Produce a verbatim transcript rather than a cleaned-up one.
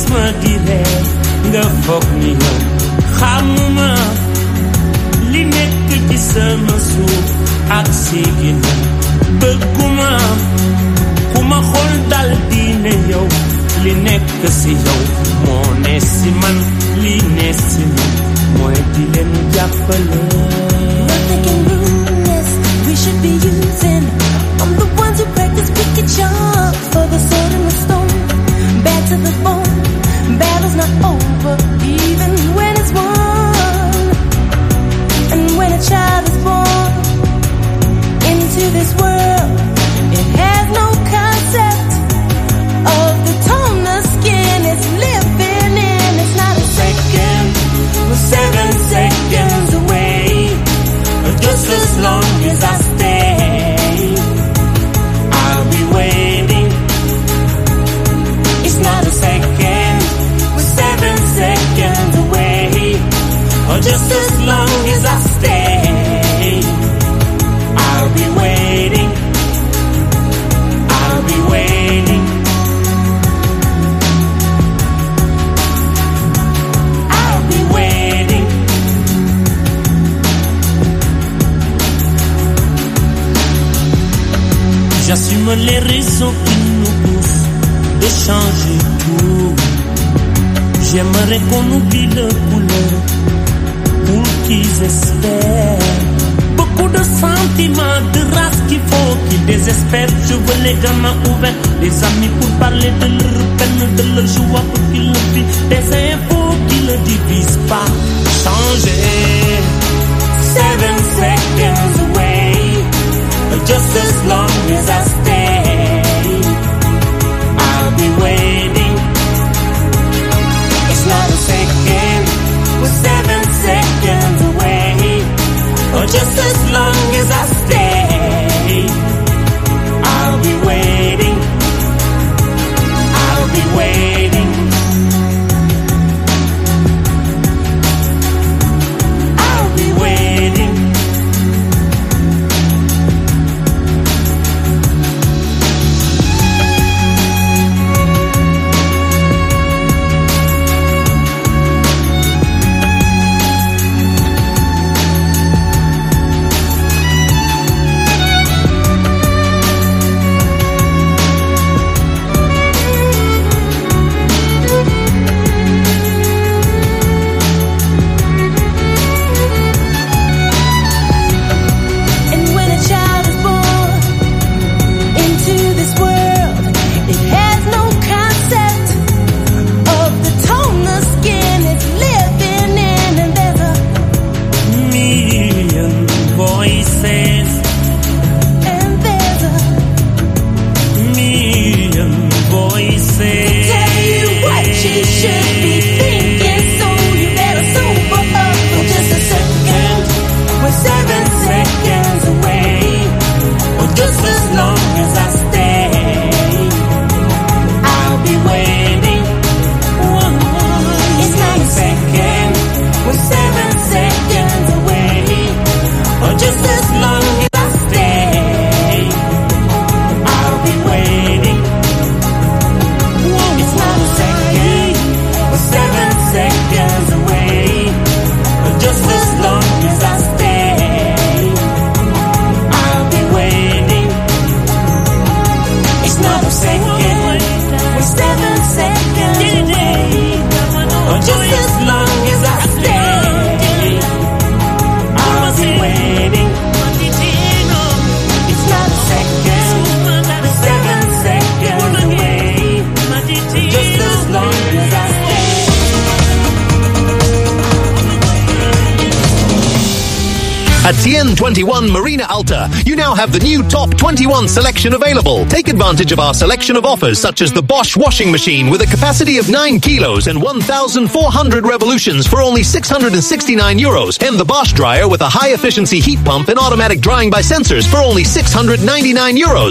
ma di reer nga foog ni yow xamuma li nekk ci sama suuf ak sigina bëgguma ku ma xool dal di ne yow li nekk si yow moo ne si man li ne si man mooy di leen jàppale. Nothing can ruin this. We should be using. I'm the ones who practice wicked charms for the sword and the stone. Back to the bone. Battle's not over, even when it's won. And when a child is born into this world, it has no concept of the tone the skin is living in. It's not a second, we're seven seconds away. Just as long as I stay, I'll be waiting. It's not a second, we're seven seconds away. Or just as long as I stay, I'll be waiting. I'll be waiting. I'll be waiting. J'assume les raisons qui nous poussent de changer tout. J'aimerais qu'on oublie le couleur pour qu'ils espèrent. Beaucoup de sentiments, de race qu'il faut qu'ils désespèrent. Je veux les gamins ouverts, des amis pour parler de leur peine, de leur joie pour qu'ils le vivent. Des infos qui ne divisent pas. Changer. Seven seconds away. Just as long as I stay, I'll be waiting. It's not a second, we're seven seconds away. Or just as long as I stay, I'll be waiting. I'll be waiting. I'll be waiting. At T N twenty-one Marina Alta, you now have the new Top twenty-one selection available. Take advantage of our selection of offers such as the Bosch washing machine with a capacity of nine kilos and one thousand four hundred revolutions for only six hundred sixty-nine euros, and the Bosch dryer with a high-efficiency heat pump and automatic drying by sensors for only six hundred ninety-nine euros.